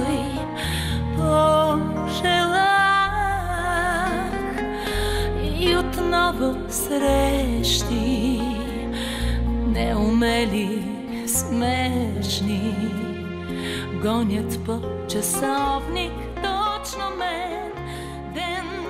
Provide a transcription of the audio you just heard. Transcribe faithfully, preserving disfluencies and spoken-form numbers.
той пожелах. И отново срещи, неумели, смешни, гонят по часовник точно мен. Ден